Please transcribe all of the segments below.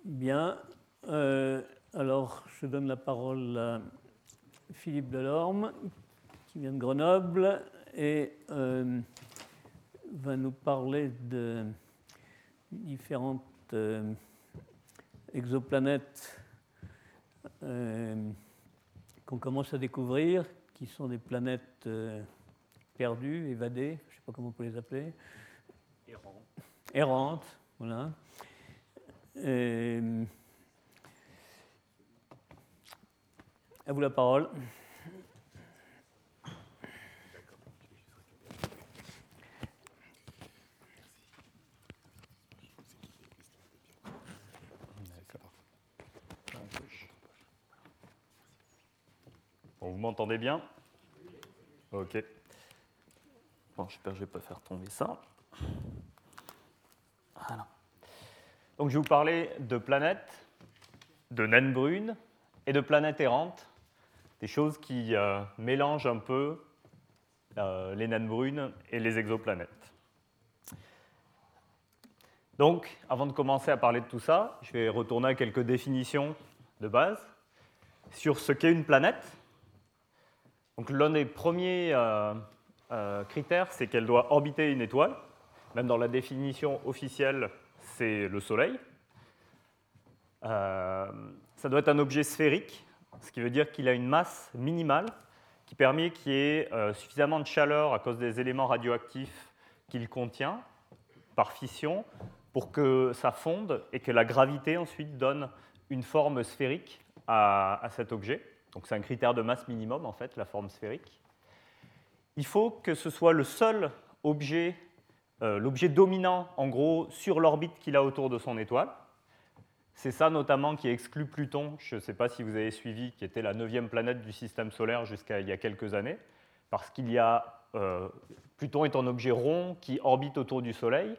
Bien. Alors, je donne la parole à Philippe Delorme, qui vient de Grenoble, et va nous parler de différentes exoplanètes qu'on commence à découvrir, qui sont des planètes perdues, évadées, je ne sais pas comment on peut les appeler. Errantes, voilà. À vous la parole. Bon, vous m'entendez bien? Ok. Bon, j'espère que je ne vais pas faire tomber ça. Voilà. Donc, je vais vous parler de planètes, de naines brunes et de planètes errantes, des choses qui mélangent un peu les naines brunes et les exoplanètes. Donc, avant de commencer à parler de tout ça, je vais retourner à quelques définitions de base sur ce qu'est une planète. Donc, l'un des premiers critères, c'est qu'elle doit orbiter une étoile. Même dans la définition officielle, c'est le Soleil. Ça doit être un objet sphérique, ce qui veut dire qu'il a une masse minimale qui permet qu'il y ait suffisamment de chaleur à cause des éléments radioactifs qu'il contient par fission pour que ça fonde et que la gravité ensuite donne une forme sphérique à cet objet. Donc c'est un critère de masse minimum, en fait, la forme sphérique. Il faut que ce soit le seul objet, l'objet dominant, en gros, sur l'orbite qu'il a autour de son étoile. C'est ça notamment qui exclut Pluton, je ne sais pas si vous avez suivi, qui était la 9e planète du système solaire jusqu'à il y a quelques années, parce qu'il y a Pluton est un objet rond qui orbite autour du Soleil,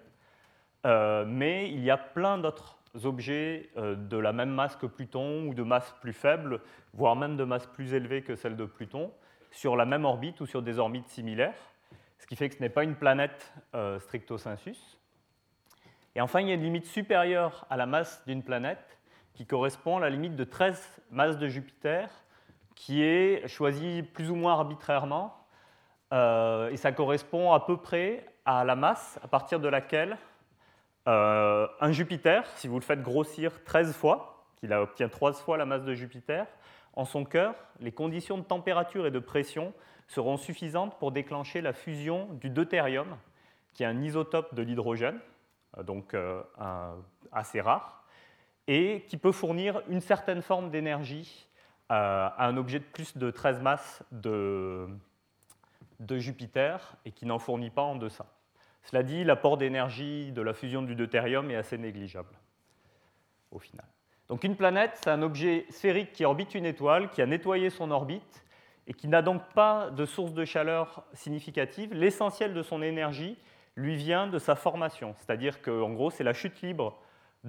mais il y a plein d'autres objets de la même masse que Pluton ou de masse plus faible, voire même de masse plus élevée que celle de Pluton, sur la même orbite ou sur des orbites similaires, ce qui fait que ce n'est pas une planète stricto sensus. Et enfin, il y a une limite supérieure à la masse d'une planète qui correspond à la limite de 13 masses de Jupiter, qui est choisie plus ou moins arbitrairement, et ça correspond à peu près à la masse à partir de laquelle un Jupiter, si vous le faites grossir 13 fois, qu'il obtient 3 fois la masse de Jupiter, en son cœur, les conditions de température et de pression seront suffisantes pour déclencher la fusion du deutérium, qui est un isotope de l'hydrogène, donc assez rare, et qui peut fournir une certaine forme d'énergie à un objet de plus de 13 masses de Jupiter et qui n'en fournit pas en deçà. Cela dit, l'apport d'énergie de la fusion du deutérium est assez négligeable, au final. Donc une planète, c'est un objet sphérique qui orbite une étoile, qui a nettoyé son orbite et qui n'a donc pas de source de chaleur significative. L'essentiel de son énergie lui vient de sa formation, c'est-à-dire qu'en gros, c'est la chute libre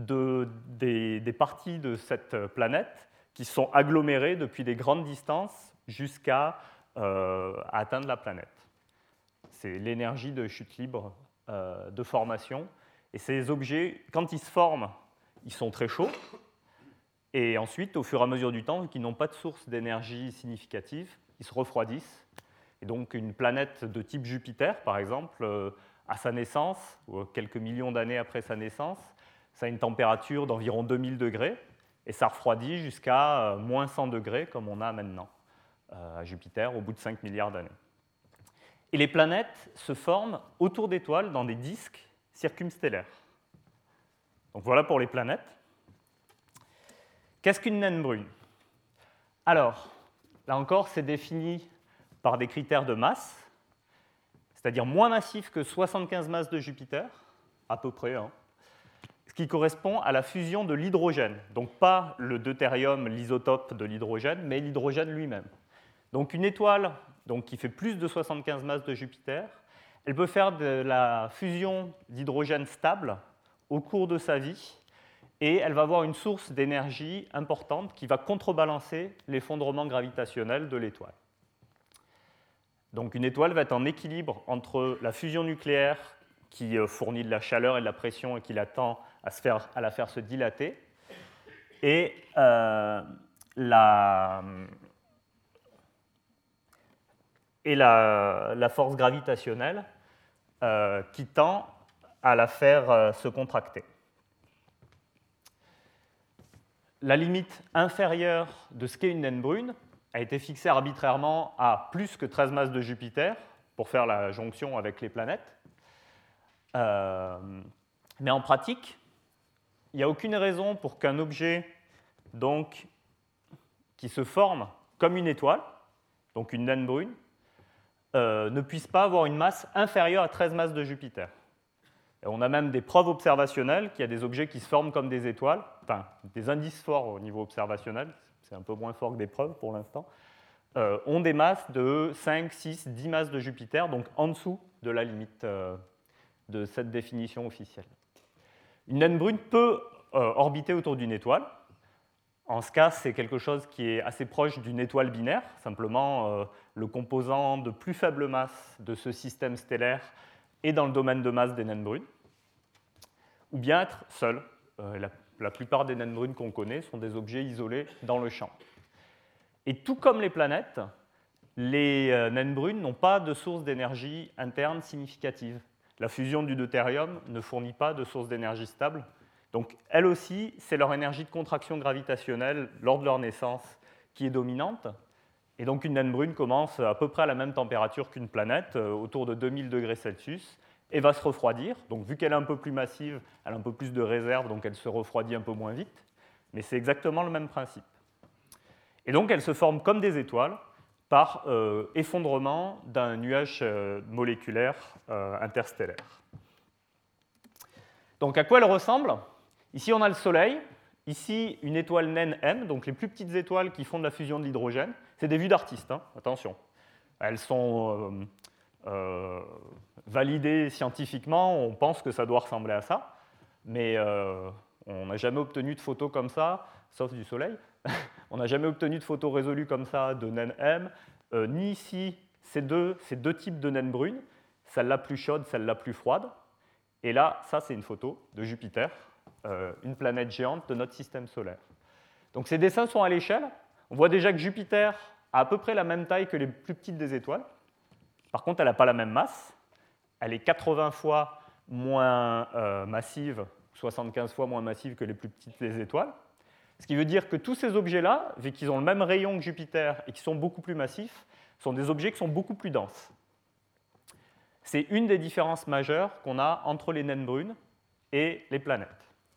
des parties de cette planète qui sont agglomérées depuis des grandes distances jusqu'à atteindre la planète. C'est l'énergie de chute libre de formation. Et ces objets, quand ils se forment, ils sont très chauds. Et ensuite, au fur et à mesure du temps, vu qu'ils n'ont pas de source d'énergie significative, ils se refroidissent. Et donc, une planète de type Jupiter, par exemple, à sa naissance, ou quelques millions d'années après sa naissance, ça a une température d'environ 2000 degrés, et ça refroidit jusqu'à moins 100 degrés, comme on a maintenant à Jupiter, au bout de 5 milliards d'années. Et les planètes se forment autour d'étoiles dans des disques circumstellaires. Donc voilà pour les planètes. Qu'est-ce qu'une naine brune? Alors, là encore, c'est défini par des critères de masse, c'est-à-dire moins massif que 75 masses de Jupiter, à peu près, ce qui correspond à la fusion de l'hydrogène. Donc pas le deutérium, l'isotope de l'hydrogène, mais l'hydrogène lui-même. Donc une étoile qui fait plus de 75 masses de Jupiter, elle peut faire de la fusion d'hydrogène stable au cours de sa vie, et elle va avoir une source d'énergie importante qui va contrebalancer l'effondrement gravitationnel de l'étoile. Donc une étoile va être en équilibre entre la fusion nucléaire qui fournit de la chaleur et de la pression et qui l'attend à la faire se dilater, et la force gravitationnelle qui tend à la faire se contracter. La limite inférieure de ce qu'est une naine brune a été fixée arbitrairement à plus que 13 masses de Jupiter pour faire la jonction avec les planètes. Mais en pratique, il n'y a aucune raison pour qu'un objet donc, qui se forme comme une étoile, donc une naine brune, ne puisse pas avoir une masse inférieure à 13 masses de Jupiter. Et on a même des preuves observationnelles qu'il y a des objets qui se forment comme des étoiles, enfin des indices forts au niveau observationnel, c'est un peu moins fort que des preuves pour l'instant, ont des masses de 5, 6, 10 masses de Jupiter, donc en dessous de la limite de cette définition officielle. Une naine brune peut orbiter autour d'une étoile. En ce cas, c'est quelque chose qui est assez proche d'une étoile binaire. Simplement, le composant de plus faible masse de ce système stellaire est dans le domaine de masse des naines brunes. Ou bien être seul. La plupart des naines brunes qu'on connaît sont des objets isolés dans le champ. Et tout comme les planètes, les naines brunes n'ont pas de source d'énergie interne significative. La fusion du deutérium ne fournit pas de source d'énergie stable. Donc, elles aussi, c'est leur énergie de contraction gravitationnelle lors de leur naissance qui est dominante. Et donc, une naine brune commence à peu près à la même température qu'une planète, autour de 2000 degrés Celsius, et va se refroidir. Donc, vu qu'elle est un peu plus massive, elle a un peu plus de réserve, donc elle se refroidit un peu moins vite. Mais c'est exactement le même principe. Et donc, elle se forme comme des étoiles par effondrement d'un nuage moléculaire interstellaire. Donc, à quoi elle ressemble ? Ici, on a le Soleil. Ici, une étoile naine M, donc les plus petites étoiles qui font de la fusion de l'hydrogène. C'est des vues d'artistes, hein, attention. Elles sont validées scientifiquement, on pense que ça doit ressembler à ça, mais on n'a jamais obtenu de photos comme ça, sauf du Soleil. On n'a jamais obtenu de photos résolues comme ça de naine M, ni ici ces deux types de naines brunes, celle-là plus chaude, celle-là plus froide. Et là, ça, c'est une photo de Jupiter, une planète géante de notre système solaire. Donc ces dessins sont à l'échelle. On voit déjà que Jupiter a à peu près la même taille que les plus petites des étoiles. Par contre, elle n'a pas la même masse. Elle est 80 fois moins massive, 75 fois moins massive que les plus petites des étoiles. Ce qui veut dire que tous ces objets-là, vu qu'ils ont le même rayon que Jupiter et qui sont beaucoup plus massifs, sont des objets qui sont beaucoup plus denses. C'est une des différences majeures qu'on a entre les naines brunes et les planètes.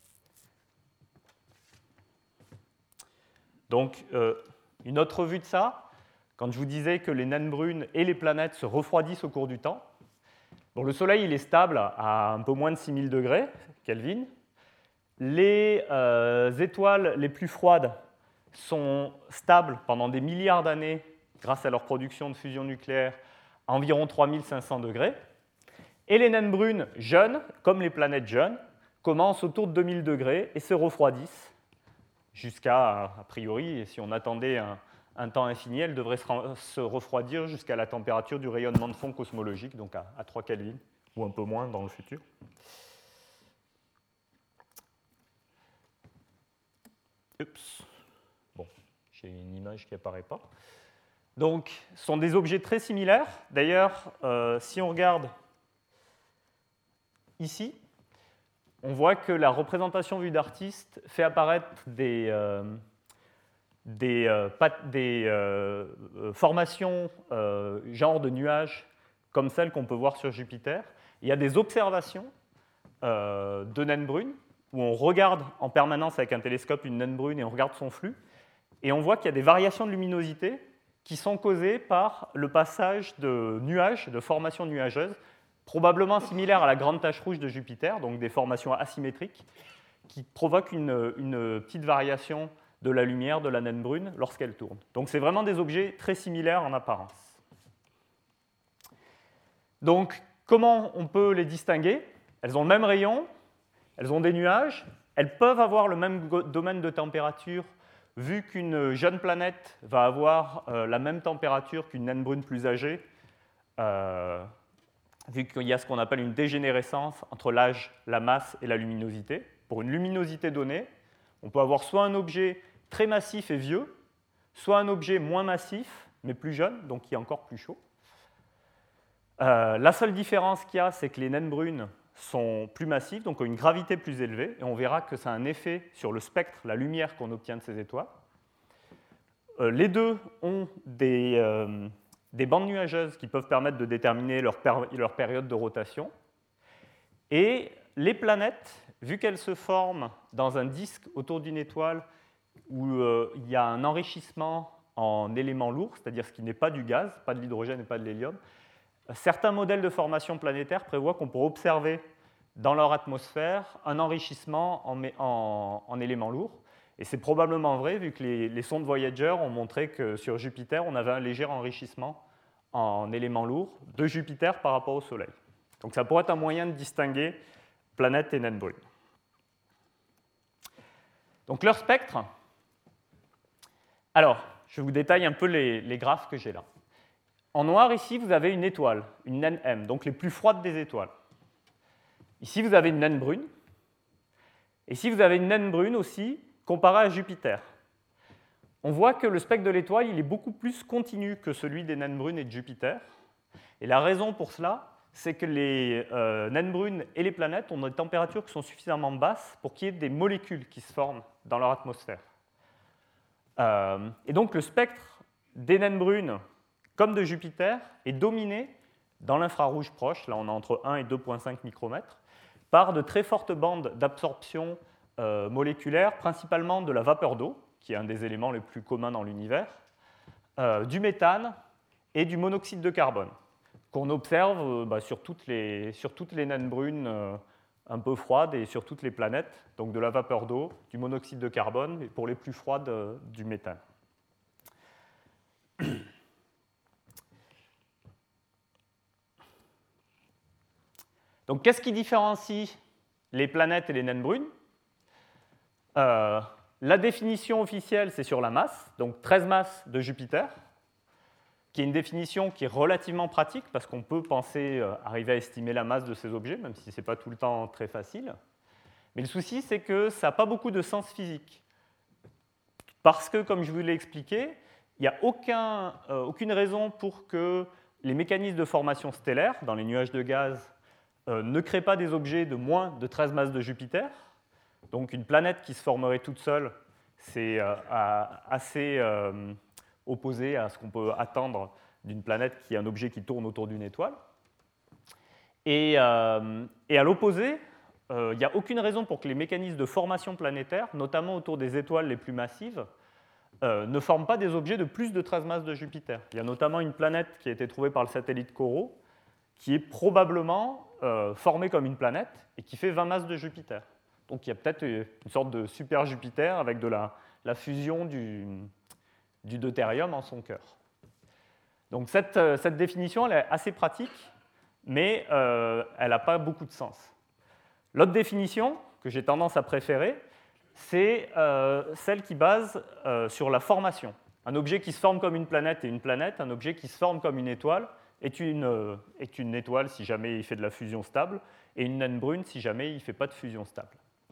Donc, une autre vue de ça, quand je vous disais que les naines brunes et les planètes se refroidissent au cours du temps, bon, le Soleil il est stable à un peu moins de 6000 degrés Kelvin. Les étoiles les plus froides sont stables pendant des milliards d'années grâce à leur production de fusion nucléaire à environ 3500 degrés. Et les naines brunes jeunes, comme les planètes jeunes, commencent autour de 2000 degrés et se refroidissent jusqu'à, a priori, si on attendait un temps infini, elles devraient se refroidir jusqu'à la température du rayonnement de fond cosmologique, donc à 3 Kelvin, ou un peu moins dans le futur. Oups. Bon, j'ai une image qui n'apparaît pas. Donc, ce sont des objets très similaires. D'ailleurs, si on regarde ici, on voit que la représentation vue d'artiste fait apparaître des formations genre de nuages comme celles qu'on peut voir sur Jupiter. Il y a des observations de naines brunes où on regarde en permanence avec un télescope une naine brune et on regarde son flux. Et on voit qu'il y a des variations de luminosité qui sont causées par le passage de nuages, de formations nuageuses, probablement similaires à la grande tache rouge de Jupiter, donc des formations asymétriques, qui provoquent une petite variation de la lumière de la naine brune lorsqu'elle tourne. Donc c'est vraiment des objets très similaires en apparence. Donc comment on peut les distinguer ? Elles ont le même rayon, elles ont des nuages, elles peuvent avoir le même domaine de température, vu qu'une jeune planète va avoir la même température qu'une naine brune plus âgée, vu qu'il y a ce qu'on appelle une dégénérescence entre l'âge, la masse et la luminosité. Pour une luminosité donnée, On peut avoir soit un objet très massif et vieux, soit un objet moins massif, mais plus jeune, donc qui est encore plus chaud. La seule différence qu'il y a, c'est que les naines brunes sont plus massives, donc ont une gravité plus élevée, et on verra que ça a un effet sur le spectre, la lumière qu'on obtient de ces étoiles. Les deux ont des bandes nuageuses qui peuvent permettre de déterminer leur période de rotation. Et les planètes, vu qu'elles se forment dans un disque autour d'une étoile où il y a un enrichissement en éléments lourds, c'est-à-dire ce qui n'est pas du gaz, pas de l'hydrogène et pas de l'hélium, certains modèles de formation planétaire prévoient qu'on pourrait observer dans leur atmosphère un enrichissement en éléments lourds. Et c'est probablement vrai, vu que les sondes Voyager ont montré que sur Jupiter, on avait un léger enrichissement en éléments lourds de Jupiter par rapport au Soleil. Donc ça pourrait être un moyen de distinguer planètes et naines brunes. Donc leur spectre. Alors, je vous détaille un peu les graphes que j'ai là. En noir, ici, vous avez une étoile, une naine M, donc les plus froides des étoiles. Ici, vous avez une naine brune. Et ici, vous avez une naine brune aussi, comparée à Jupiter. On voit que le spectre de l'étoile il est beaucoup plus continu que celui des naines brunes et de Jupiter. Et la raison pour cela, c'est que les naines brunes et les planètes ont des températures qui sont suffisamment basses pour qu'il y ait des molécules qui se forment dans leur atmosphère. Et donc le spectre des naines brunes, comme de Jupiter, est dominé dans l'infrarouge proche, là on a entre 1 et 2,5 micromètres, par de très fortes bandes d'absorption moléculaire, principalement de la vapeur d'eau, qui est un des éléments les plus communs dans l'univers, du méthane et du monoxyde de carbone, qu'on observe sur toutes les naines brunes un peu froides et sur toutes les planètes, donc de la vapeur d'eau, du monoxyde de carbone et pour les plus froides, du méthane. Donc, qu'est-ce qui différencie les planètes et les naines brunes? La définition officielle, c'est sur la masse, donc 13 masses de Jupiter, qui est une définition qui est relativement pratique, parce qu'on peut penser arriver à estimer la masse de ces objets, même si ce n'est pas tout le temps très facile. Mais le souci, c'est que ça n'a pas beaucoup de sens physique. Parce que, comme je vous l'ai expliqué, il n'y a aucune raison pour que les mécanismes de formation stellaire, dans les nuages de gaz, ne créent pas des objets de moins de 13 masses de Jupiter. Donc une planète qui se formerait toute seule, c'est assez opposé à ce qu'on peut attendre d'une planète qui est un objet qui tourne autour d'une étoile. Et à l'opposé, il n'y a aucune raison pour que les mécanismes de formation planétaire, notamment autour des étoiles les plus massives, ne forment pas des objets de plus de 13 masses de Jupiter. Il y a notamment une planète qui a été trouvée par le satellite CoRoT, qui est probablement formée comme une planète et qui fait 20 masses de Jupiter. Donc il y a peut-être une sorte de super Jupiter avec de la fusion du deutérium en son cœur. Donc cette définition elle est assez pratique, mais elle n'a pas beaucoup de sens. L'autre définition, que j'ai tendance à préférer, c'est celle qui base sur la formation. Un objet qui se forme comme une planète est une planète, un objet qui se forme comme une étoile est une étoile si jamais il fait de la fusion stable, et une naine brune si jamais il ne fait pas de fusion stable.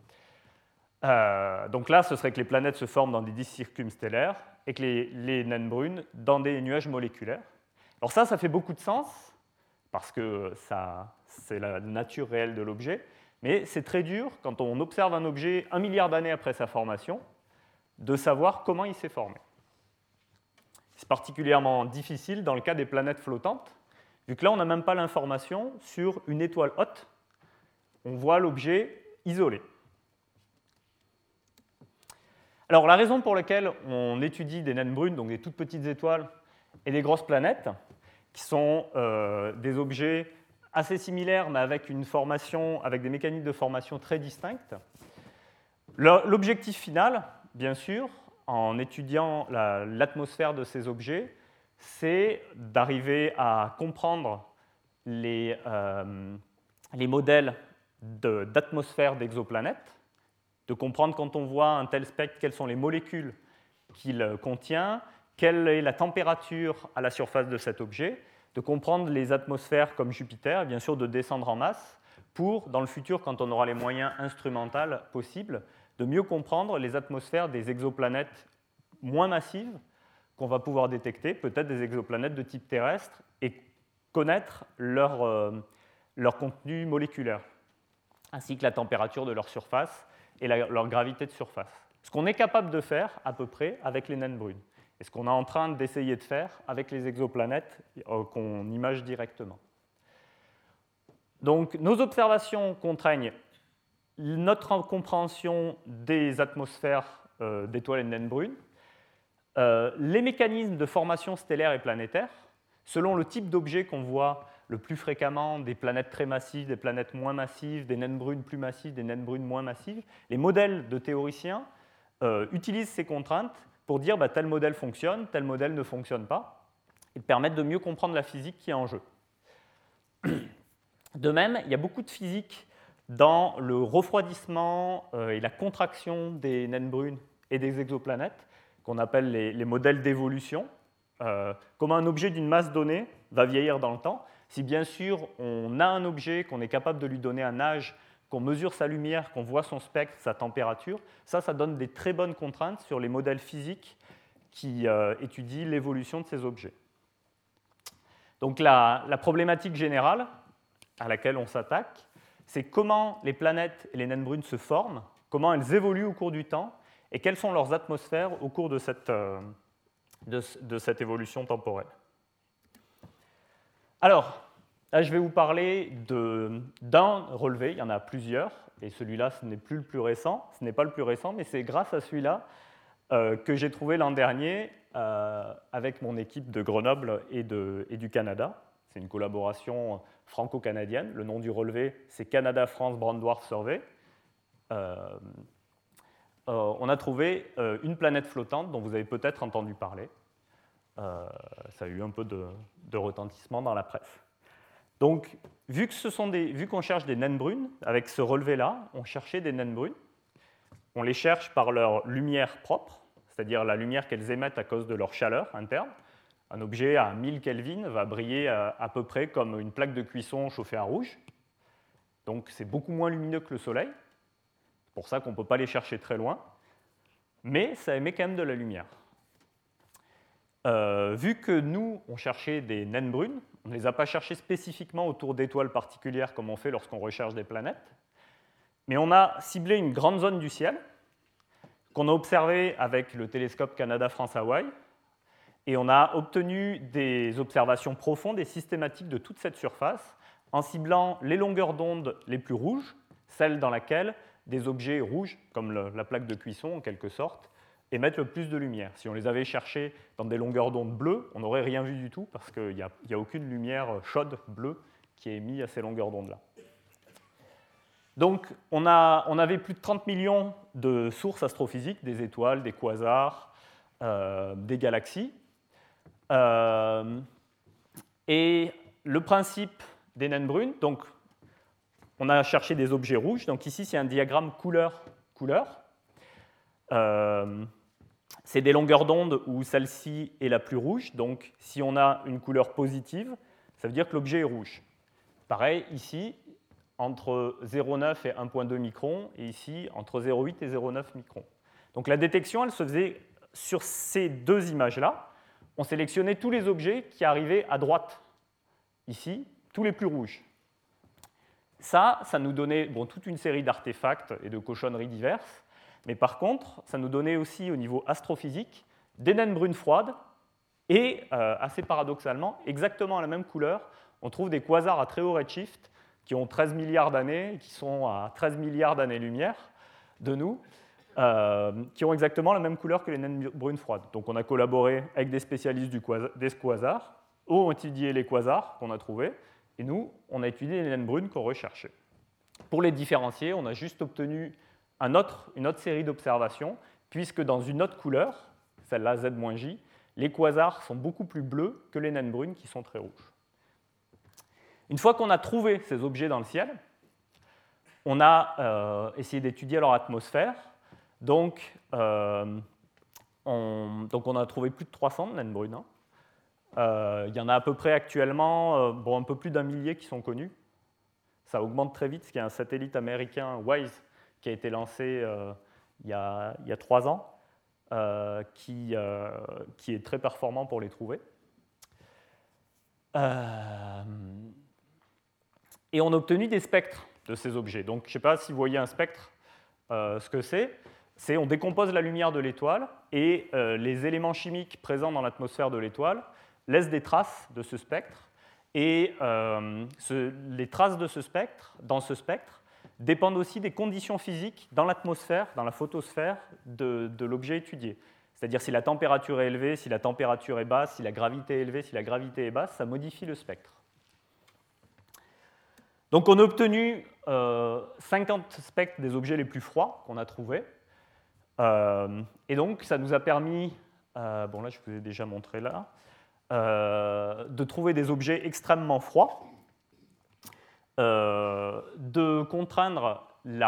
Donc là, ce serait que les planètes se forment dans des disques circumstellaires et que les naines brunes dans des nuages moléculaires. Alors ça fait beaucoup de sens, parce que c'est la nature réelle de l'objet, mais c'est très dur, quand on observe un objet 1 milliard d'années après sa formation, de savoir comment il s'est formé. C'est particulièrement difficile dans le cas des planètes flottantes, vu que là, on n'a même pas l'information sur une étoile haute. On voit l'objet isolé. Alors, la raison pour laquelle on étudie des naines brunes, donc des toutes petites étoiles, et des grosses planètes, qui sont des objets assez similaires, mais avec une formation, avec des mécaniques de formation très distinctes. L'objectif final, bien sûr, en étudiant l'atmosphère de ces objets, c'est d'arriver à comprendre les modèles d'atmosphère d'exoplanètes, de comprendre quand on voit un tel spectre, quelles sont les molécules qu'il contient, quelle est la température à la surface de cet objet, de comprendre les atmosphères comme Jupiter, et bien sûr de descendre en masse, pour, dans le futur, quand on aura les moyens instrumentaux possibles, de mieux comprendre les atmosphères des exoplanètes moins massives qu'on va pouvoir détecter, peut-être des exoplanètes de type terrestre, et connaître leur contenu moléculaire, ainsi que la température de leur surface et leur gravité de surface. Ce qu'on est capable de faire à peu près avec les naines brunes, et ce qu'on est en train d'essayer de faire avec les exoplanètes qu'on image directement. Donc, nos observations contraignent notre compréhension des atmosphères d'étoiles et de naines brunes, les mécanismes de formation stellaire et planétaire, selon le type d'objet qu'on voit le plus fréquemment, des planètes très massives, des planètes moins massives, des naines brunes plus massives, des naines brunes moins massives. Les modèles de théoriciens utilisent ces contraintes pour dire tel modèle fonctionne, tel modèle ne fonctionne pas, et permettent de mieux comprendre la physique qui est en jeu. De même, il y a beaucoup de physique dans le refroidissement et la contraction des naines brunes et des exoplanètes, qu'on appelle les modèles d'évolution. Comment un objet d'une masse donnée va vieillir dans le temps. Si bien sûr on a un objet, qu'on est capable de lui donner un âge, qu'on mesure sa lumière, qu'on voit son spectre, sa température, ça donne des très bonnes contraintes sur les modèles physiques qui étudient l'évolution de ces objets. Donc la problématique générale à laquelle on s'attaque, c'est comment les planètes et les naines brunes se forment, comment elles évoluent au cours du temps, et quelles sont leurs atmosphères au cours de cette évolution temporelle. Alors, là, je vais vous parler d'un relevé, il y en a plusieurs, et celui-là, ce n'est plus le plus récent, ce n'est pas le plus récent, mais c'est grâce à celui-là que j'ai trouvé l'an dernier avec mon équipe de Grenoble et du Canada. C'est une collaboration franco-canadienne. Le nom du relevé, c'est Canada-France Brown Dwarf Survey. On a trouvé une planète flottante dont vous avez peut-être entendu parler. Ça a eu un peu de retentissement dans la presse. Donc, vu qu'on cherche des naines brunes, avec ce relevé-là, on cherchait des naines brunes. On les cherche par leur lumière propre, c'est-à-dire la lumière qu'elles émettent à cause de leur chaleur interne. Un objet à 1000 Kelvin va briller à peu près comme une plaque de cuisson chauffée à rouge. Donc, c'est beaucoup moins lumineux que le Soleil. C'est pour ça qu'on ne peut pas les chercher très loin. Mais ça émet quand même de la lumière. Vu que nous, on cherchait des naines brunes, on ne les a pas cherchées spécifiquement autour d'étoiles particulières comme on fait lorsqu'on recherche des planètes, mais on a ciblé une grande zone du ciel qu'on a observée avec le télescope Canada-France-Hawaï, et on a obtenu des observations profondes et systématiques de toute cette surface en ciblant les longueurs d'onde les plus rouges, celles dans lesquelles des objets rouges, comme la plaque de cuisson en quelque sorte, émettent le plus de lumière. Si on les avait cherchés dans des longueurs d'onde bleues, on n'aurait rien vu du tout parce qu'il n'y a aucune lumière chaude bleue qui est émise à ces longueurs d'onde-là. Donc on avait plus de 30 millions de sources astrophysiques, des étoiles, des quasars, des galaxies. Et le principe des naines brunes, donc on a cherché des objets rouges. Donc ici, c'est un diagramme couleur-couleur. C'est des longueurs d'onde où celle-ci est la plus rouge. Donc si on a une couleur positive, ça veut dire que l'objet est rouge. Pareil, ici, entre 0,9 et 1,2 microns, et ici, entre 0,8 et 0,9 microns. Donc la détection, elle se faisait sur ces deux images-là. On sélectionnait tous les objets qui arrivaient à droite, ici, tous les plus rouges. Ça nous donnait toute une série d'artefacts et de cochonneries diverses, mais par contre, ça nous donnait aussi au niveau astrophysique des naines brunes froides et, assez paradoxalement, exactement la même couleur, on trouve des quasars à très haut redshift qui ont 13 milliards d'années, qui sont à 13 milliards d'années-lumière de nous, qui ont exactement la même couleur que les naines brunes froides. Donc on a collaboré avec des spécialistes des quasars, eux ont étudié les quasars qu'on a trouvés, et nous, on a étudié les naines brunes qu'on recherchait. Pour les différencier, on a juste obtenu une autre série d'observations, puisque dans une autre couleur, celle-là Z-J, les quasars sont beaucoup plus bleus que les naines brunes qui sont très rouges. Une fois qu'on a trouvé ces objets dans le ciel, on a essayé d'étudier leur atmosphère. Donc on a trouvé plus de 300 naines brunes. Il y en a à peu près actuellement un peu plus d'1 millier qui sont connus. Ça augmente très vite, parce qu'il y a un satellite américain, WISE, qui a été lancé il y a 3 ans, qui est très performant pour les trouver. Et on a obtenu des spectres de ces objets. Donc, je ne sais pas si vous voyez un spectre, ce que c'est on décompose la lumière de l'étoile et les éléments chimiques présents dans l'atmosphère de l'étoile laissent des traces de ce spectre. Et les traces de ce spectre, dans ce spectre, dépendent aussi des conditions physiques dans l'atmosphère, dans la photosphère de l'objet étudié. C'est-à-dire si la température est élevée, si la température est basse, si la gravité est élevée, si la gravité est basse, ça modifie le spectre. Donc on a obtenu 50 spectres des objets les plus froids qu'on a trouvés. Et donc ça nous a permis, bon là je vous ai déjà montré là, de trouver des objets extrêmement froids, de contraindre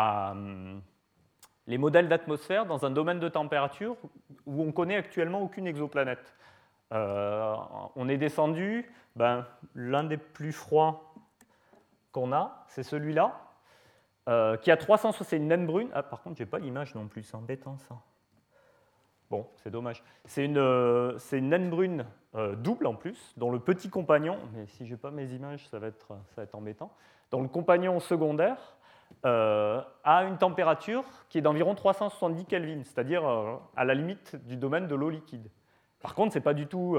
les modèles d'atmosphère dans un domaine de température où on ne connaît actuellement aucune exoplanète. On est descendu, l'un des plus froids qu'on a, c'est celui-là, qui a 300, c'est une naine brune. Ah, par contre, je n'ai pas l'image non plus, c'est embêtant ça. Bon, c'est dommage. C'est une naine brune double en plus, dont le petit compagnon, mais si je n'ai pas mes images, ça va être embêtant, dont le compagnon secondaire a une température qui est d'environ 370 Kelvin, c'est-à-dire à la limite du domaine de l'eau liquide. Par contre, c'est pas du tout.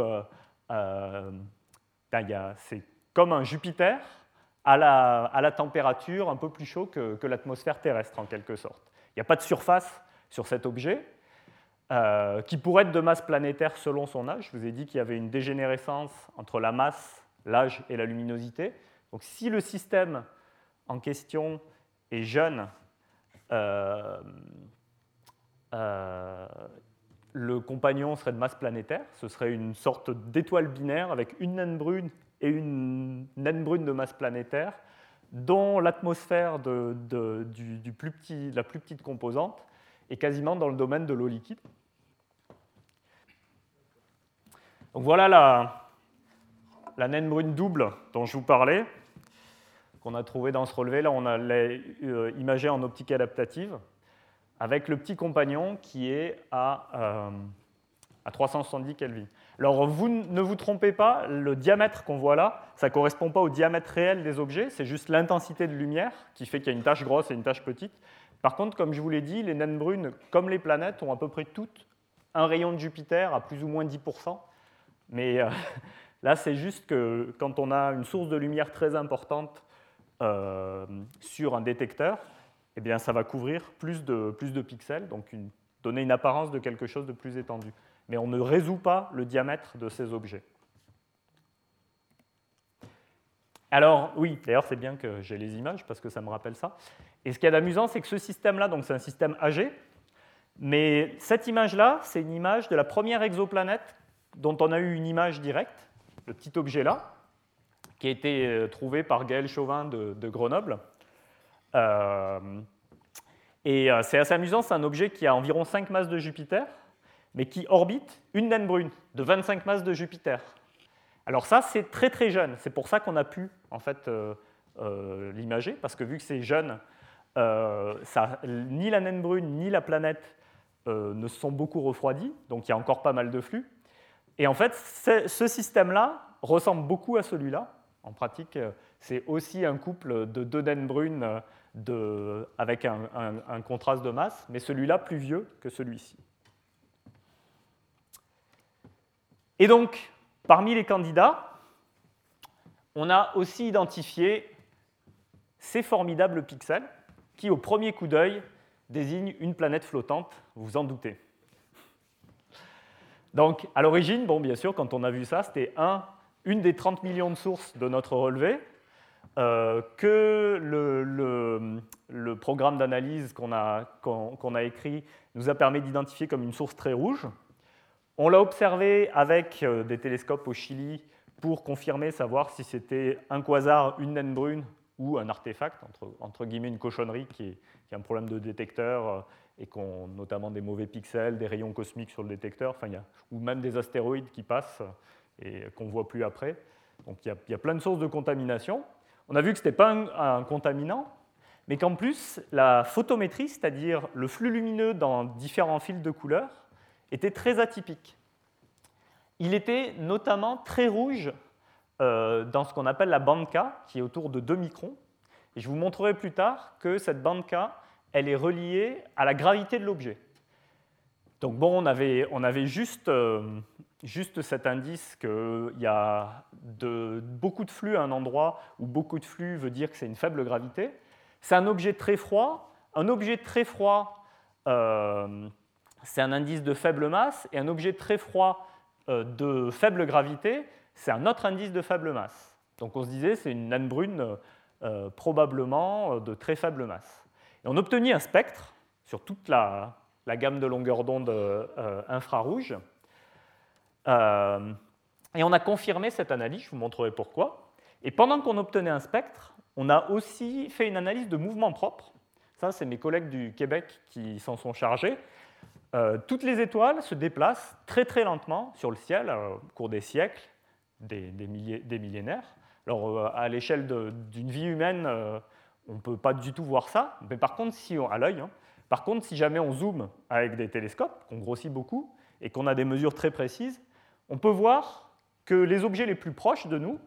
C'est comme un Jupiter à la température un peu plus chaud que l'atmosphère terrestre, en quelque sorte. Il n'y a pas de surface sur cet objet, qui pourrait être de masse planétaire selon son âge. Je vous ai dit qu'il y avait une dégénérescence entre la masse, l'âge et la luminosité. Donc si le système en question est jeune, le compagnon serait de masse planétaire. Ce serait une sorte d'étoile binaire avec une naine brune et une naine brune de masse planétaire, dont l'atmosphère la plus petite composante est quasiment dans le domaine de l'eau liquide. Donc voilà la naine brune double dont je vous parlais, qu'on a trouvée dans ce relevé. Là, on l'a imagée en optique adaptative, avec le petit compagnon qui est à 370 Kelvin. Alors, vous ne vous trompez pas, le diamètre qu'on voit là, ça ne correspond pas au diamètre réel des objets, c'est juste l'intensité de lumière qui fait qu'il y a une tache grosse et une tache petite. Par contre, comme je vous l'ai dit, les naines brunes, comme les planètes, ont à peu près toutes un rayon de Jupiter à plus ou moins 10%. Mais là, c'est juste que quand on a une source de lumière très importante sur un détecteur, eh bien, ça va couvrir plus de pixels, donc donner une apparence de quelque chose de plus étendu. Mais on ne résout pas le diamètre de ces objets. Alors, oui, d'ailleurs, c'est bien que j'ai les images, parce que ça me rappelle ça. Et ce qu'il y a d'amusant, c'est que ce système-là, donc c'est un système âgé, mais cette image-là, c'est une image de la première exoplanète dont on a eu une image directe, le petit objet-là, qui a été trouvé par Gaël Chauvin de Grenoble. Et c'est assez amusant, c'est un objet qui a environ 5 masses de Jupiter, mais qui orbite une naine brune de 25 masses de Jupiter. Alors ça, c'est très très jeune. C'est pour ça qu'on a pu en fait l'imager, parce que vu que c'est jeune, ni la naine brune ni la planète ne se sont beaucoup refroidis, donc il y a encore pas mal de flux. Et en fait, ce système-là ressemble beaucoup à celui-là. En pratique, c'est aussi un couple de deux naines brunes avec un contraste de masse, mais celui-là plus vieux que celui-ci. Et donc, parmi les candidats, on a aussi identifié ces formidables pixels qui, au premier coup d'œil, désignent une planète flottante, vous vous en doutez. Donc, à l'origine, bon, bien sûr, quand on a vu ça, c'était une des 30 millions de sources de notre relevé, que le programme d'analyse qu'on a écrit nous a permis d'identifier comme une source très rouge. On l'a observé avec des télescopes au Chili pour confirmer, savoir si c'était un quasar, une naine brune ou un artefact, entre guillemets une cochonnerie qui a un problème de détecteur et qu'on notamment des mauvais pixels, des rayons cosmiques sur le détecteur, ou même des astéroïdes qui passent et qu'on ne voit plus après. Donc il y a plein de sources de contamination. On a vu que ce n'était pas un contaminant, mais qu'en plus, la photométrie, c'est-à-dire le flux lumineux dans différents fils de couleurs, était très atypique. Il était notamment très rouge dans ce qu'on appelle la bande K, qui est autour de 2 microns. Et je vous montrerai plus tard que cette bande K, elle est reliée à la gravité de l'objet. Donc bon, on avait juste cet indice qu'il y a beaucoup de flux à un endroit où beaucoup de flux veut dire que c'est une faible gravité. C'est un objet très froid. Un objet très froid, c'est un indice de faible masse. Et un objet très froid de faible gravité, c'est un autre indice de faible masse. Donc on se disait c'est une naine brune probablement de très faible masse. Et on obtenait un spectre sur toute la gamme de longueur d'onde infrarouge. Et on a confirmé cette analyse, je vous montrerai pourquoi. Et pendant qu'on obtenait un spectre, on a aussi fait une analyse de mouvement propre. Ça, c'est mes collègues du Québec qui s'en sont chargés. Toutes les étoiles se déplacent très très lentement sur le ciel au cours des siècles, des millénaires. Alors, à l'échelle d'une vie humaine, on ne peut pas du tout voir ça, mais par contre, à l'œil, par contre, si jamais on zoome avec des télescopes, qu'on grossit beaucoup, et qu'on a des mesures très précises, on peut voir que les objets les plus proches de nous,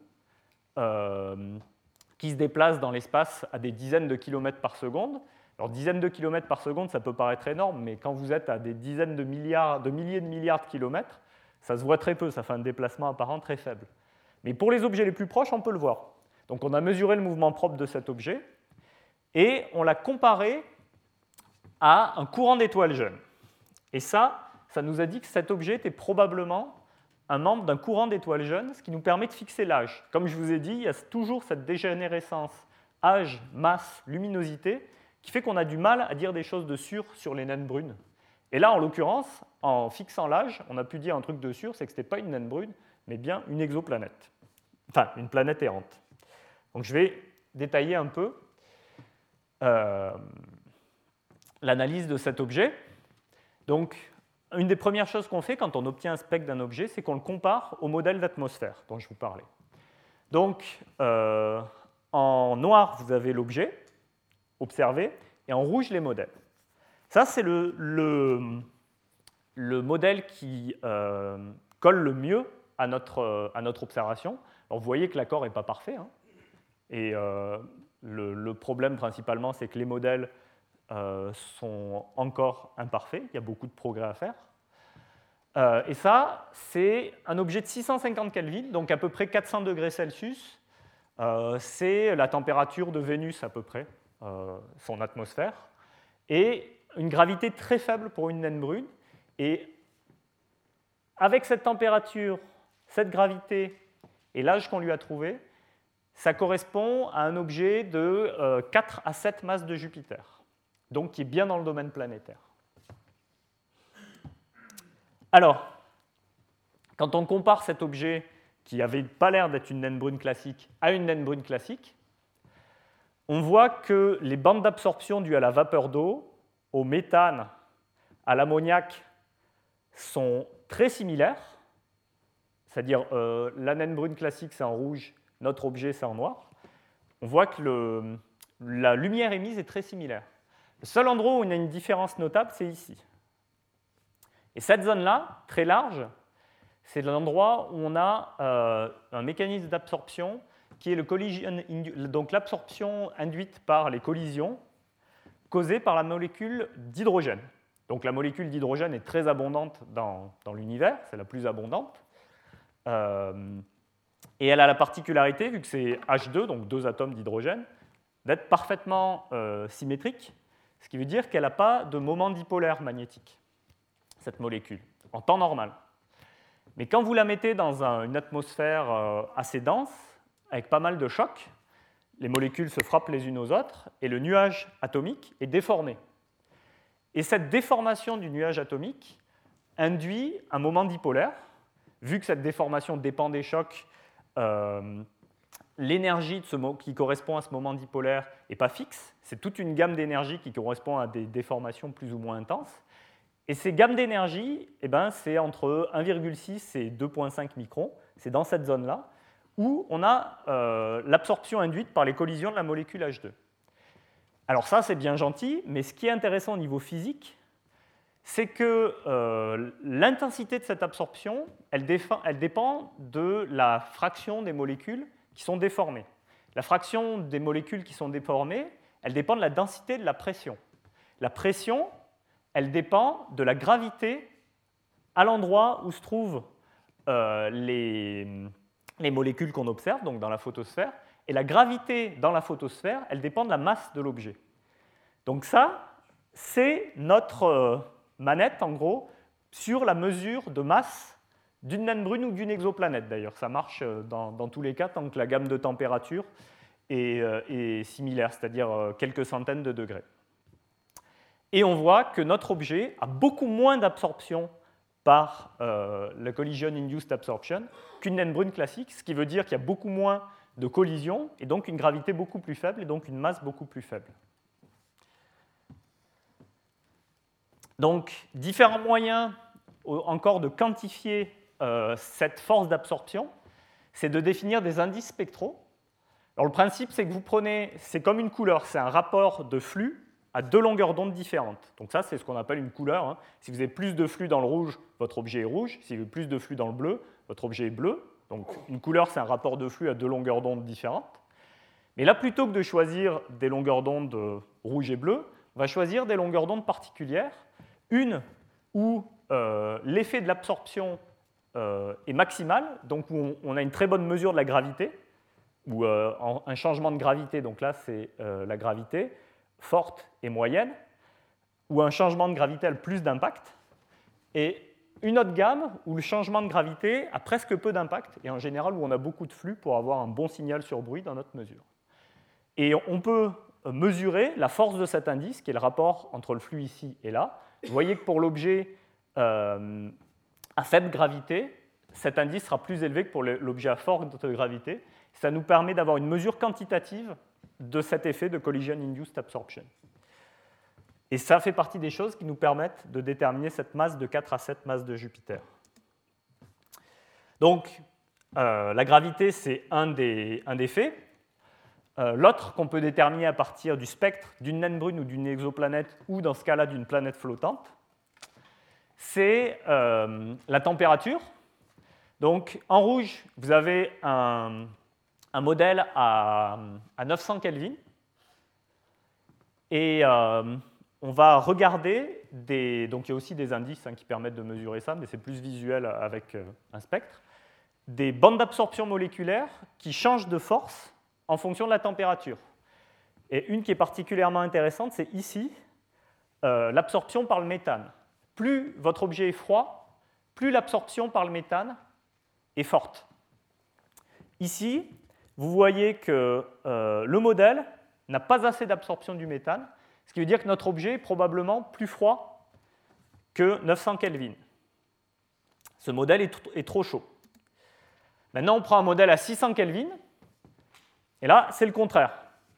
qui se déplacent dans l'espace à des dizaines de kilomètres par seconde, alors dizaines de kilomètres par seconde, ça peut paraître énorme, mais quand vous êtes à des dizaines de milliers de milliards de kilomètres, ça se voit très peu, ça fait un déplacement apparent très faible. Mais pour les objets les plus proches, on peut le voir. Donc on a mesuré le mouvement propre de cet objet, et on l'a comparé à un courant d'étoiles jeunes. Et ça nous a dit que cet objet était probablement un membre d'un courant d'étoiles jeunes, ce qui nous permet de fixer l'âge. Comme je vous ai dit, il y a toujours cette dégénérescence âge, masse, luminosité, qui fait qu'on a du mal à dire des choses de sûr sur les naines brunes. Et là, en l'occurrence, en fixant l'âge, on a pu dire un truc de sûr, c'est que ce n'était pas une naine brune, mais bien une exoplanète. Enfin, une planète errante. Donc je vais détailler un peu l'analyse de cet objet. Donc, une des premières choses qu'on fait quand on obtient un spectre d'un objet, c'est qu'on le compare au modèle d'atmosphère dont je vous parlais. Donc, en noir, vous avez l'objet observé, et en rouge, les modèles. Ça, c'est le modèle qui colle le mieux à notre observation. Alors, vous voyez que l'accord n'est pas parfait, hein, et le problème principalement, c'est que les modèles sont encore imparfaits, il y a beaucoup de progrès à faire. Et ça, c'est un objet de 650 Kelvin, donc à peu près 400 degrés Celsius. C'est la température de Vénus à peu près, son atmosphère, et une gravité très faible pour une naine brune. Et avec cette température, cette gravité et l'âge qu'on lui a trouvé, ça correspond à un objet de 4 à 7 masses de Jupiter, donc qui est bien dans le domaine planétaire. Alors, quand on compare cet objet qui n'avait pas l'air d'être une naine brune classique à une naine brune classique, on voit que les bandes d'absorption dues à la vapeur d'eau, au méthane, à l'ammoniac, sont très similaires. C'est-à-dire, la naine brune classique, c'est en rouge, notre objet, c'est en noir. On voit que la lumière émise est très similaire. Le seul endroit où on a une différence notable, c'est ici. Et cette zone-là, très large, c'est l'endroit où on a un mécanisme d'absorption qui est donc l'absorption induite par les collisions causées par la molécule d'hydrogène. Donc la molécule d'hydrogène est très abondante dans l'univers, c'est la plus abondante. Et elle a la particularité, vu que c'est H2, donc 2 atomes d'hydrogène, d'être parfaitement symétrique, ce qui veut dire qu'elle n'a pas de moment dipolaire magnétique, cette molécule, en temps normal. Mais quand vous la mettez dans une atmosphère assez dense, avec pas mal de chocs, les molécules se frappent les unes aux autres et le nuage atomique est déformé. Et cette déformation du nuage atomique induit un moment dipolaire. Vu que cette déformation dépend des chocs, l'énergie qui correspond à ce moment dipolaire n'est pas fixe. C'est toute une gamme d'énergie qui correspond à des déformations plus ou moins intenses. Et ces gammes d'énergie, c'est entre 1,6 et 2,5 microns. C'est dans cette zone-là où on a l'absorption induite par les collisions de la molécule H2. Alors ça, c'est bien gentil, mais ce qui est intéressant au niveau physique, c'est que l'intensité de cette absorption, elle dépend de la fraction des molécules qui sont déformées. La fraction des molécules qui sont déformées, elle dépend de la densité de la pression. La pression, elle dépend de la gravité à l'endroit où se trouvent les molécules qu'on observe, donc dans la photosphère, et la gravité dans la photosphère, elle dépend de la masse de l'objet. Donc ça, c'est notre manette, en gros, sur la mesure de masse d'une naine brune ou d'une exoplanète, d'ailleurs. Ça marche dans tous les cas, tant que la gamme de température est similaire, c'est-à-dire quelques centaines de degrés. Et on voit que notre objet a beaucoup moins d'absorption par la collision-induced absorption qu'une naine brune classique, ce qui veut dire qu'il y a beaucoup moins de collisions, et donc une gravité beaucoup plus faible, et donc une masse beaucoup plus faible. Donc, différents moyens encore de quantifier cette force d'absorption, c'est de définir des indices spectraux. Alors, le principe, c'est que vous prenez, c'est comme une couleur, c'est un rapport de flux à deux longueurs d'onde différentes. Donc ça, c'est ce qu'on appelle une couleur, hein. Si vous avez plus de flux dans le rouge, votre objet est rouge. Si vous avez plus de flux dans le bleu, votre objet est bleu. Donc une couleur, c'est un rapport de flux à deux longueurs d'onde différentes. Mais là, plutôt que de choisir des longueurs d'onde rouge et bleu, on va choisir des longueurs d'onde particulières. Une où l'effet de l'absorption est maximal, donc où on a une très bonne mesure de la gravité, ou un changement de gravité, donc là c'est la gravité, forte et moyenne, où un changement de gravité a le plus d'impact, et une autre gamme où le changement de gravité a presque peu d'impact, et en général où on a beaucoup de flux pour avoir un bon signal sur bruit dans notre mesure. Et on peut mesurer la force de cet indice, qui est le rapport entre le flux ici et là. Vous voyez que pour l'objet à faible gravité, cet indice sera plus élevé que pour l'objet à forte gravité. Ça nous permet d'avoir une mesure quantitative de cet effet de collision-induced absorption. Et ça fait partie des choses qui nous permettent de déterminer cette masse de 4 à 7 masses de Jupiter. Donc, la gravité, c'est un des faits. L'autre qu'on peut déterminer à partir du spectre d'une naine brune ou d'une exoplanète, ou dans ce cas-là d'une planète flottante, c'est la température. Donc, en rouge, vous avez un modèle à 900 Kelvin. Et on va regarder donc il y a aussi des indices qui permettent de mesurer ça, mais c'est plus visuel avec un spectre. Des bandes d'absorption moléculaire qui changent de force en fonction de la température. Et une qui est particulièrement intéressante, c'est ici, l'absorption par le méthane. Plus votre objet est froid, plus l'absorption par le méthane est forte. Ici, vous voyez que le modèle n'a pas assez d'absorption du méthane, ce qui veut dire que notre objet est probablement plus froid que 900 Kelvin. Ce modèle est trop chaud. Maintenant, on prend un modèle à 600 Kelvin, et là, c'est le contraire.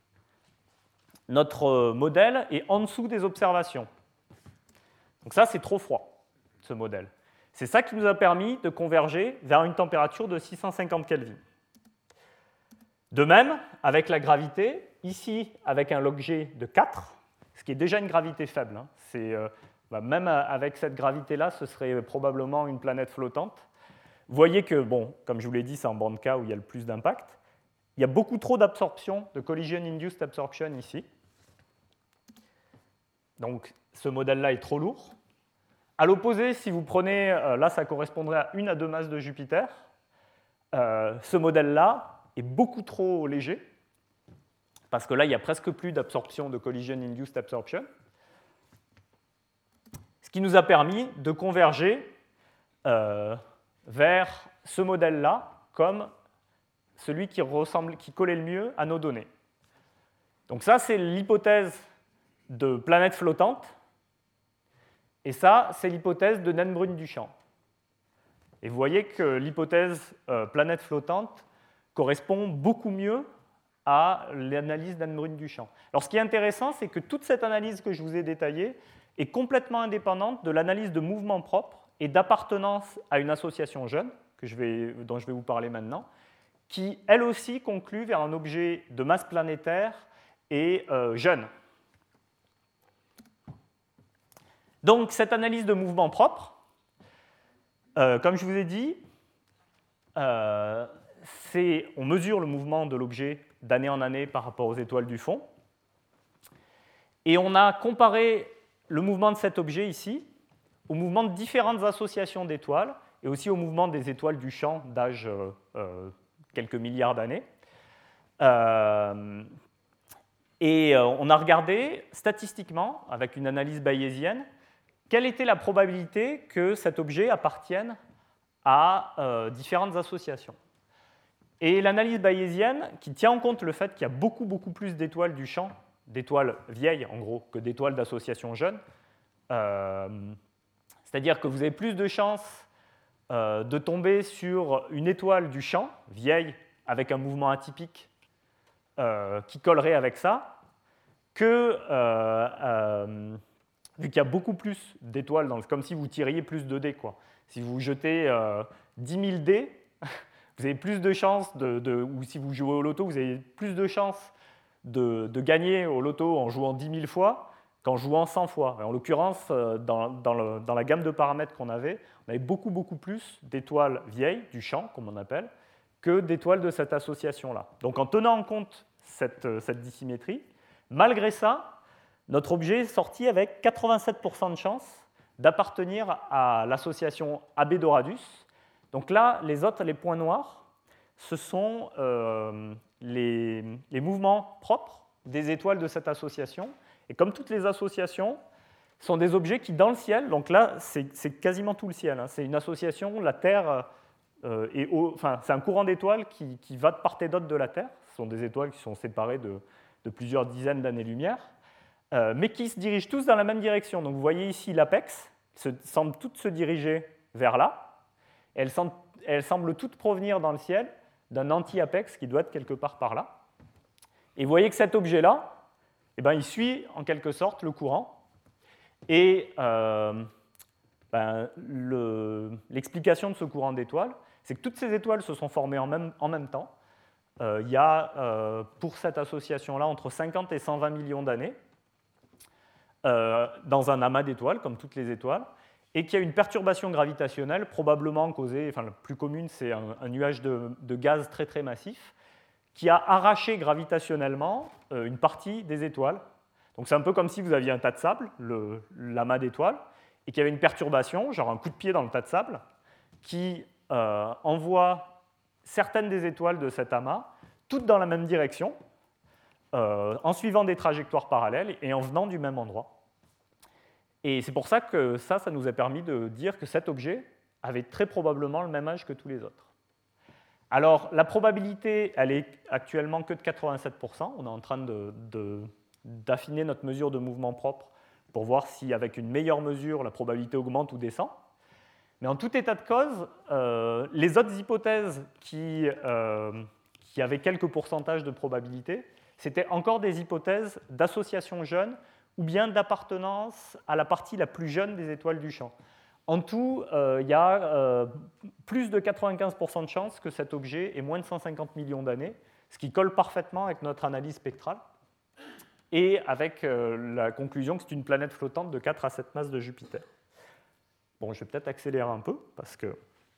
Notre modèle est en dessous des observations. Donc ça, c'est trop froid, ce modèle. C'est ça qui nous a permis de converger vers une température de 650 Kelvin. De même, avec la gravité, ici, avec un log G de 4, ce qui est déjà une gravité faible. Même avec cette gravité-là, ce serait probablement une planète flottante. Vous voyez que, bon, comme je vous l'ai dit, c'est en bande K où il y a le plus d'impact. Il y a beaucoup trop d'absorption, de collision-induced absorption ici. Donc, ce modèle-là est trop lourd. À l'opposé, si vous prenez, là, ça correspondrait à 1 à 2 masses de Jupiter. Ce modèle-là est beaucoup trop léger, parce que là, il n'y a presque plus d'absorption de collision-induced absorption. Ce qui nous a permis de converger vers ce modèle-là comme celui qui collait le mieux à nos données. Donc ça, c'est l'hypothèse de planète flottante, et ça, c'est l'hypothèse de naine brune du champ. Et vous voyez que l'hypothèse planète flottante correspond beaucoup mieux à l'analyse naine brune du champ. Alors ce qui est intéressant, c'est que toute cette analyse que je vous ai détaillée est complètement indépendante de l'analyse de mouvement propre et d'appartenance à une association jeune, dont je vais vous parler maintenant, qui, elle aussi, conclut vers un objet de masse planétaire et jeune. Donc cette analyse de mouvement propre, comme je vous ai dit, on mesure le mouvement de l'objet d'année en année par rapport aux étoiles du fond. Et on a comparé le mouvement de cet objet ici au mouvement de différentes associations d'étoiles et aussi au mouvement des étoiles du champ d'âge quelques milliards d'années. On a regardé statistiquement, avec une analyse bayésienne, quelle était la probabilité que cet objet appartienne à différentes associations. Et l'analyse bayésienne, qui tient en compte le fait qu'il y a beaucoup plus d'étoiles du champ, d'étoiles vieilles en gros, que d'étoiles d'association jeunes, c'est-à-dire que vous avez plus de chances de tomber sur une étoile du champ, vieille, avec un mouvement atypique qui collerait avec ça, que, vu qu'il y a beaucoup plus d'étoiles, comme si vous tiriez plus de dés, quoi. Si vous jetez 10 000 dés, vous avez plus de chances, ou si vous jouez au loto, vous avez plus de chances de gagner au loto en jouant 10 000 fois qu'en jouant 100 fois. En l'occurrence, dans la gamme de paramètres qu'on avait, on avait beaucoup plus d'étoiles vieilles, du champ, comme on appelle, que d'étoiles de cette association-là. Donc en tenant en compte cette dissymétrie, malgré ça, notre objet est sorti avec 87% de chances d'appartenir à l'association AB Doradus. Donc là, les points noirs, ce sont les mouvements propres des étoiles de cette association. Et comme toutes les associations, sont des objets qui, dans le ciel, donc là, c'est quasiment tout le ciel, hein, c'est une association, la Terre, c'est un courant d'étoiles qui va de part et d'autre de la Terre. Ce sont des étoiles qui sont séparées de plusieurs dizaines d'années-lumière, mais qui se dirigent tous dans la même direction. Donc vous voyez ici l'apex, semblent toutes se diriger vers là. Elles semblent toutes provenir dans le ciel d'un anti-apex qui doit être quelque part par là. Et vous voyez que cet objet-là, il suit en quelque sorte le courant. Et l'explication de ce courant d'étoiles, c'est que toutes ces étoiles se sont formées en même temps. Il y a, pour cette association-là, entre 50 et 120 millions d'années, dans un amas d'étoiles, comme toutes les étoiles, et qu'il y a une perturbation gravitationnelle probablement causée, la plus commune, c'est un nuage de gaz très massif, qui a arraché gravitationnellement une partie des étoiles. Donc c'est un peu comme si vous aviez un tas de sable, l'amas d'étoiles, et qu'il y avait une perturbation, genre un coup de pied dans le tas de sable, qui envoie certaines des étoiles de cet amas, toutes dans la même direction, en suivant des trajectoires parallèles et en venant du même endroit. Et c'est pour ça que ça nous a permis de dire que cet objet avait très probablement le même âge que tous les autres. Alors, la probabilité, elle est actuellement que de 87%. On est en train d'affiner notre mesure de mouvement propre pour voir si, avec une meilleure mesure, la probabilité augmente ou descend. Mais en tout état de cause, les autres hypothèses qui avaient quelques pourcentages de probabilité, c'était encore des hypothèses d'association jeune ou bien d'appartenance à la partie la plus jeune des étoiles du champ. En tout, il y a plus de 95% de chances que cet objet ait moins de 150 millions d'années, ce qui colle parfaitement avec notre analyse spectrale, et avec la conclusion que c'est une planète flottante de 4 à 7 masses de Jupiter. Bon, je vais peut-être accélérer un peu, parce que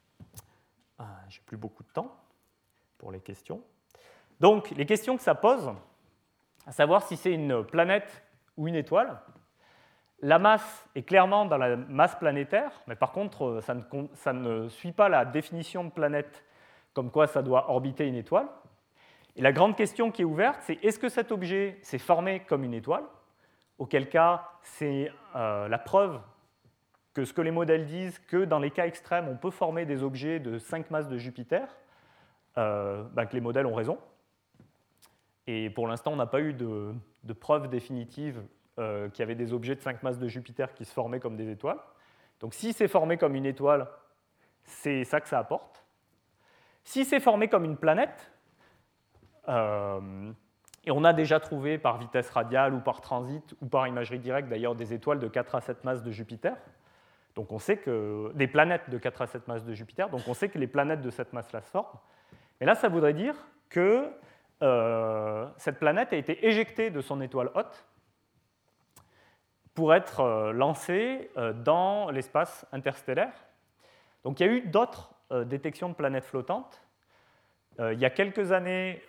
j'ai plus beaucoup de temps pour les questions. Donc, les questions que ça pose, à savoir si c'est une planète ou une étoile. La masse est clairement dans la masse planétaire, mais par contre, ça ne suit pas la définition de planète comme quoi ça doit orbiter une étoile. Et la grande question qui est ouverte, c'est est-ce que cet objet s'est formé comme une étoile, auquel cas c'est la preuve que ce que les modèles disent, que dans les cas extrêmes, on peut former des objets de 5 masses de Jupiter, que les modèles ont raison. Et pour l'instant, on n'a pas eu de preuve définitive qu'il y avait des objets de 5 masses de Jupiter qui se formaient comme des étoiles. Donc si c'est formé comme une étoile, c'est ça que ça apporte. Si c'est formé comme une planète, et on a déjà trouvé par vitesse radiale ou par transit ou par imagerie directe d'ailleurs des étoiles de 4 à 7 masses de Jupiter, donc on sait que des planètes de 4 à 7 masses de Jupiter, donc on sait que les planètes de cette masse-là se forment. Mais là, ça voudrait dire que cette planète a été éjectée de son étoile hôte pour être lancés dans l'espace interstellaire. Donc il y a eu d'autres détections de planètes flottantes. Il y a quelques années,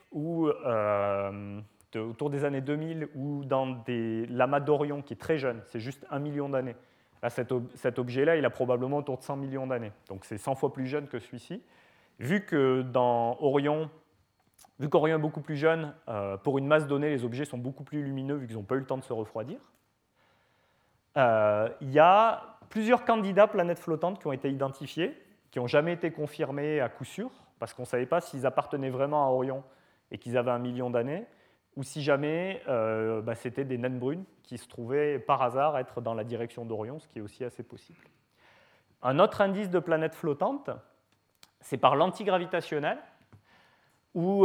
autour des années 2000, où dans l'amas d'Orion, qui est très jeune, c'est juste 1 million d'années, là, cet objet-là, il a probablement autour de 100 millions d'années. Donc c'est 100 fois plus jeune que celui-ci. Vu qu'Orion est beaucoup plus jeune, pour une masse donnée, les objets sont beaucoup plus lumineux vu qu'ils n'ont pas eu le temps de se refroidir. Il y a plusieurs candidats planètes flottantes qui ont été identifiés, qui n'ont jamais été confirmés à coup sûr, parce qu'on ne savait pas s'ils appartenaient vraiment à Orion et qu'ils avaient 1 million d'années, ou si jamais c'était des naines brunes qui se trouvaient par hasard être dans la direction d'Orion, ce qui est aussi assez possible. Un autre indice de planète flottante, c'est par l'antigravitationnel, où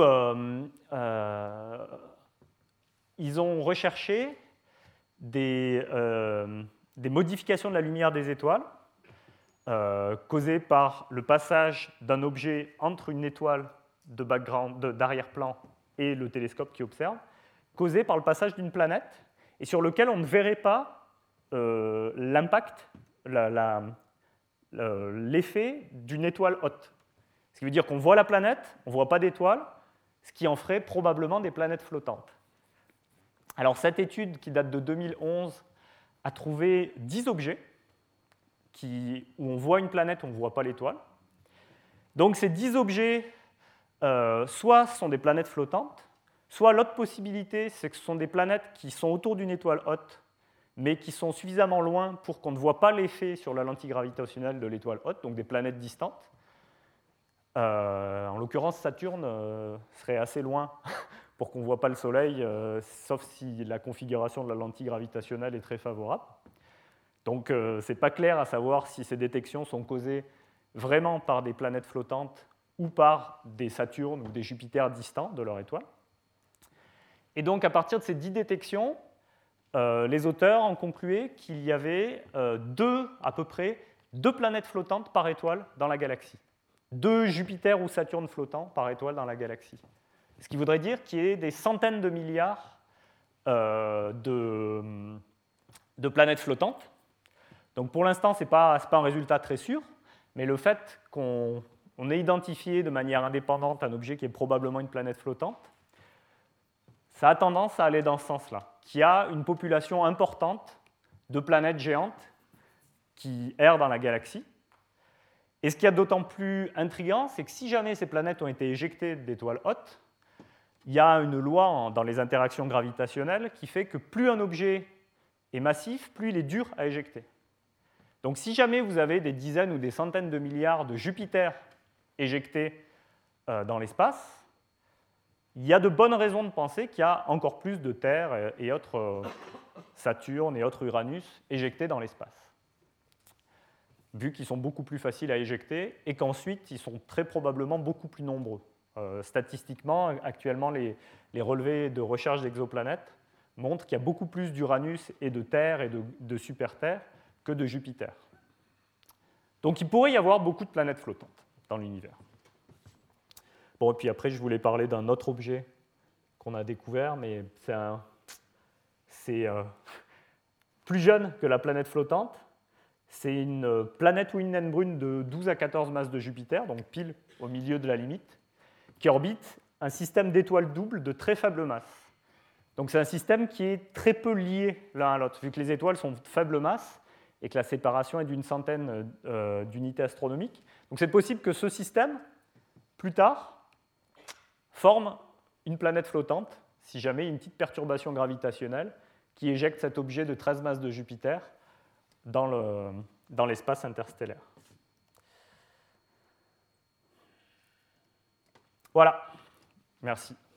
ils ont recherché des modifications de la lumière des étoiles causées par le passage d'un objet entre une étoile de background, d'arrière-plan et le télescope qui observe, causées par le passage d'une planète, et sur lequel on ne verrait pas l'impact, l'effet d'une étoile haute. Ce qui veut dire qu'on voit la planète, on ne voit pas d'étoile, ce qui en ferait probablement des planètes flottantes. Alors cette étude, qui date de 2011, a trouvé 10 objets où on voit une planète, on ne voit pas l'étoile. Donc ces 10 objets, soit ce sont des planètes flottantes, soit l'autre possibilité, c'est que ce sont des planètes qui sont autour d'une étoile haute, mais qui sont suffisamment loin pour qu'on ne voit pas l'effet sur la lentille gravitationnelle de l'étoile haute, donc des planètes distantes. En l'occurrence, Saturne serait assez loin pour qu'on ne voit pas le Soleil, sauf si la configuration de la lentille gravitationnelle est très favorable. Donc, ce n'est pas clair à savoir si ces détections sont causées vraiment par des planètes flottantes ou par des Saturnes ou des Jupiters distants de leur étoile. Et donc, à partir de ces 10 détections, les auteurs ont conclu qu'il y avait à peu près 2 planètes flottantes par étoile dans la galaxie. 2 Jupiter ou Saturne flottants par étoile dans la galaxie. Ce qui voudrait dire qu'il y ait des centaines de milliards de planètes flottantes. Donc pour l'instant, ce n'est pas un résultat très sûr, mais le fait qu'on ait identifié de manière indépendante un objet qui est probablement une planète flottante, ça a tendance à aller dans ce sens-là, qu'il y a une population importante de planètes géantes qui errent dans la galaxie. Et ce qui est d'autant plus intriguant, c'est que si jamais ces planètes ont été éjectées d'étoiles hautes, il y a une loi dans les interactions gravitationnelles qui fait que plus un objet est massif, plus il est dur à éjecter. Donc si jamais vous avez des dizaines ou des centaines de milliards de Jupiter éjectés dans l'espace, il y a de bonnes raisons de penser qu'il y a encore plus de Terre et autres Saturne et autres Uranus éjectés dans l'espace, vu qu'ils sont beaucoup plus faciles à éjecter et qu'ensuite ils sont très probablement beaucoup plus nombreux. Statistiquement, actuellement, les relevés de recherche d'exoplanètes montrent qu'il y a beaucoup plus d'Uranus et de Terre et de super-Terre que de Jupiter. Donc il pourrait y avoir beaucoup de planètes flottantes dans l'univers. Bon, et puis après, je voulais parler d'un autre objet qu'on a découvert, mais c'est plus jeune que la planète flottante. C'est une planète ou une naine brune de 12 à 14 masses de Jupiter, donc pile au milieu de la limite, qui orbite un système d'étoiles doubles de très faible masse. Donc c'est un système qui est très peu lié l'un à l'autre, vu que les étoiles sont de faible masse et que la séparation est d'une centaine d'unités astronomiques. Donc c'est possible que ce système, plus tard, forme une planète flottante, si jamais il y a une petite perturbation gravitationnelle qui éjecte cet objet de 13 masses de Jupiter dans l'espace interstellaire. Voilà. Merci.